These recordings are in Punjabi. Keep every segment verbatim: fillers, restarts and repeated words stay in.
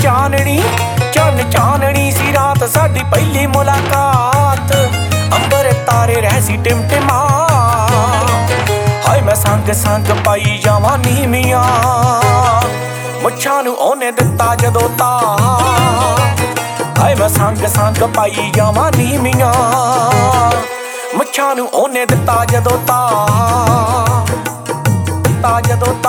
ਚਾਨਣੀ ਚੰਨ ਚਾਨਣੀ ਸੀ ਰਾਤ ਸਾਡੀ ਪਹਿਲੀ ਮੁਲਾਕਾਤ। ਅੰਬਰ ਤਾਰੇ ਰਹਿ ਸੀ ਟਿਮਟਿਮਾ, ਹਾਏ ਮੈਂ ਸੰਗ ਸੰਗ ਪਾਈ ਜਾਵਾਂ ਨੀਵੀਆਂ। ਮੁੱਛਾਂ ਨੂੰ ਉਹਨੇ ਦਿੱਤਾ ਜਦੋਂ ਤਾ, ਹਾਏ ਮੈਂ ਸੰਗ ਸੰਗ ਪਾਈ ਜਾਵਾਂ ਨੀਵੀਆਂ। ਮੁੱਛਾਂ ਨੂੰ ਉਹਨੇ ਦਿੱਤਾ ਜਦੋਂ ਤਾ, ਦਿੱਤਾ ਜਦੋਂ ਤਾ।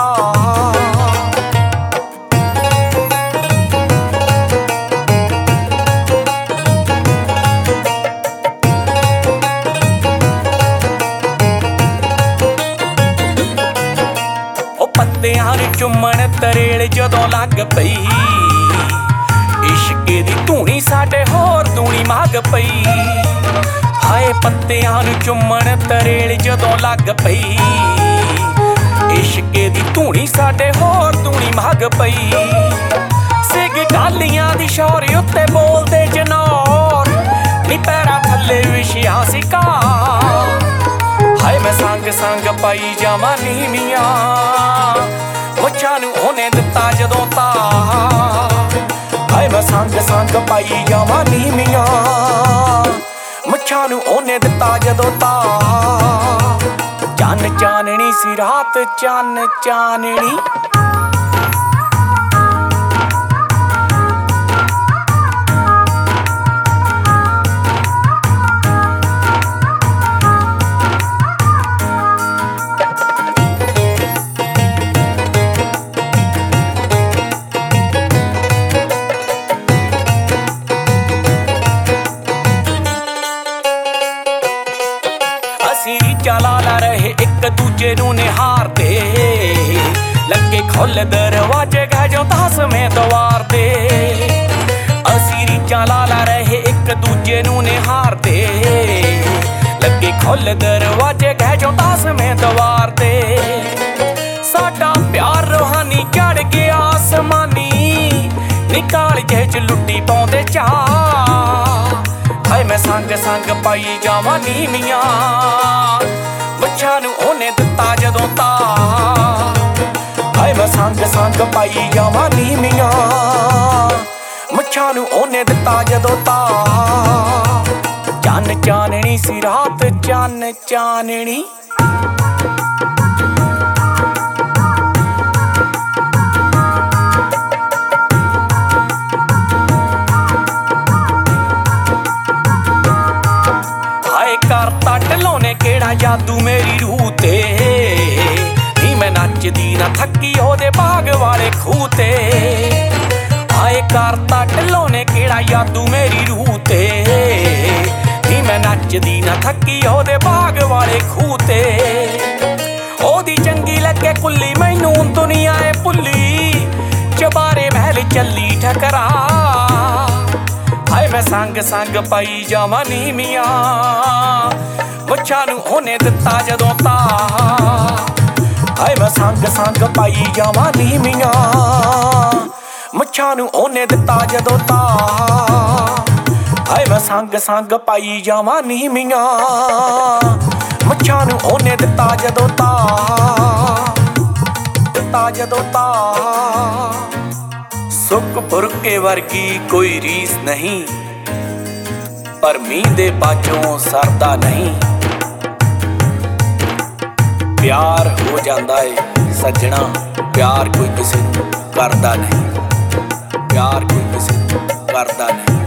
ਪੱਤਿਆਂ ਨੂੰ ਚੁੰਮਣ ਤਰੇੜ ਜਦੋਂ ਲੱਗ ਪਈ, ਇਸ਼ਕੇ ਦੀ ਧੂਣੀ ਸਾਡੇ ਹੋਰ ਧੂਣੀ ਮੰਗ ਪਈ। ਹਾਏ ਪੱਤਿਆਂ ਨੂੰ ਚੁੰਮਣ ਤਰੇੜ ਜਦੋਂ ਲੱਗ ਪਈ, ਇਸ਼ਕੇ ਦੀ ਧੂਣੀ ਸਾਡੇ ਹੋਰ ਧੂਣੀ ਮੰਗ ਪਈ। ਸਿਗ ਡਾਲੀਆਂ ਦੀ ਸ਼ੌਰ ਉੱਤੇ ਬੋਲਦੇ ਜਨੌਰ, ਨੀ ਪੈਰਾਂ ਥੱਲੇ ਵਿਛਿਆ ਸੀ ਘਾਹ। ਹਾਏ ਮੈਂ ਸੰਗ ਸੰਗ ਪਾਈ ਜਾਵਾਂ ਨੀਵੀਆਂ। ਮੁੱਛਾਂ ਨੂੰ ਉਹਨੇ ਦਿੱਤਾ ਜਦੋਂ ਤਾ, ਹਾਏ ਮੈਂ ਸੰਗ ਸੰਗ ਪਾਈ ਜਾਵਾਂ ਨੀਵੀਆਂ। ਮੁੱਛਾਂ ਨੂੰ ਉਹਨੇ ਦਿੱਤਾ ਜਦੋਂ ਤਾ। ਚੰਨ ਚਾਨਣੀ ਸੀ ਰਾਤ ਚੰਨ ਚਾਨਣੀ, ਚਲਾ ਲਾ ਰਹੇ ਇੱਕ ਦੂਜੇ ਨੂੰ ਨਿਹਾਰਦੇ। ਲੱਗੇ ਖੁੱਲ ਦਰਵਾਜ਼ੇ ਗਏ ਜੋ ਦਸਵੇਂ ਦੁਆਰ ਤੇ। ਅਸੀਂ ਰੀਝਾਂ ਲਾ ਲਾ ਰਹੇ ਇੱਕ ਦੂਜੇ ਨੂੰ ਨਿਹਾਰਦੇ। ਲੱਗੇ ਖੁੱਲ ਦਰਵਾਜ਼ੇ ਗਏ ਜੋ ਦਸਵੇਂ ਦੁਆਰ ਤੇ। ਸਾਡਾ ਪਿਆਰ ਰੂਹਾਨੀ ਚੜ ਗਿਆ ਆਸਮਾਨੀ, ਨਿਕਾਲ ਜੇ ਚ ਲੁੱਟੀ ਪਾਉਂਦੇ ਚਾਹ। ਹਾਏ ਮੈਂ ਸੰਗ ਸੰਗ ਪਾਈ ਜਾਵਾਂ ਨੀਵੀਆਂ। ਮੁੱਛਾਂ ਨੂੰ ਉਹਨੇ ਦਿੱਤਾ ਜਦੋਂ ਤਾ, ਹਾਏ ਮੈਂ ਸੰਗ ਸੰਗ ਪਾਈ ਜਾਵਾਂ ਨੀਵੀਆਂ। ਮੁੱਛਾਂ ਨੂੰ ਉਹਨੇ ਦਿੱਤਾ ਜਦੋਂ ਤਾ। ਚੰਨ ਚਾਨਣੀ ਸੀ ਰਾਤ ਚੰਨ ਚਾਨਣੀ, ਕਰਤਾ ਢਲੋਨੇ ਕਿਹੜਾ ਜਾਦੂ ਮੇਰੀ ਰੂਹ ਤੇ। ਨੀ ਮੈਂ ਨੱਚਦੀ ਨਾ ਥੱਕੀ ਉਹਦੇ ਬਾਗ ਵਾਲੇ ਖੂਹ ਤੇ। ਹਾਏ ਕਰਤਾ ਢਲੋਨੇ ਕਿਹੜਾ ਜਾਦੂ ਮੇਰੀ ਰੂਹ ਤੇ। ਨੀ ਮੈਂ ਨੱਚਦੀ ਨਾ ਥੱਕੀ ਉਹਦੇ ਬਾਗ ਵਾਲੇ ਖੂਹ ਤੇ। ਉਹਦੀ ਚੰਗੀ ਲੱਗੇ ਕੁੱਲੀ ਮੈਨੂੰ ਦੁਨੀਆ ਏ ਭੁੱਲੀ, ਚਬਾਰੇ ਮਹਿਲ ਚੱਲੀ ਠਕਰਾ। ਹਾਏ ਮੈਂ ਸੰਗ ਸੰਗ ਪਾਈ ਜਾਵਾਂ ਨੀਵੀਆਂ। ਮੁੱਛਾਂ ਨੂੰ ਉਹਨੇ ਦਿੱਤਾ ਜਦੋਂ ਤਾ, ਹਾਏ ਮੈਂ ਸੰਗ ਸੰਗ ਪਾਈ ਜਾਵਾਂ ਨੀਵੀਆਂ। ਮੁੱਛਾਂ ਨੂੰ ਉਹਨੇ ਦਿੱਤਾ ਜਦੋਂ ਤਾ, ਹਾਏ ਮੈਂ ਸੰਗ ਸੰਗ ਪਾਈ ਜਾਵਾਂ ਨੀਵੀਆਂ। ਮੁੱਛਾਂ ਨੂੰ ਉਹਨੇ ਦਿੱਤਾ ਜਦੋਂ ਤਾ, ਦਿੱਤਾ ਜਦੋਂ ਤਾ। ਸੁੱਕ ਫੁਰਕੇ ਵਰਗੀ ਕੋਈ ਰੀਸ ਨਹੀਂ, ਪਰ ਮੀਂਹ ਦੇ ਬਾਝੋਂ ਸਰਦਾ ਨਹੀਂ। ਪਿਆਰ ਹੋ ਜਾਂਦਾ ਏ ਸੱਜਣਾ, ਪਿਆਰ ਕੋਈ ਕਿਸੇ ਨੂੰ ਕਰਦਾ ਨਹੀਂ। ਪਿਆਰ ਕੋਈ ਕਿਸੇ ਨੂੰ ਕਰਦਾ ਨਹੀਂ।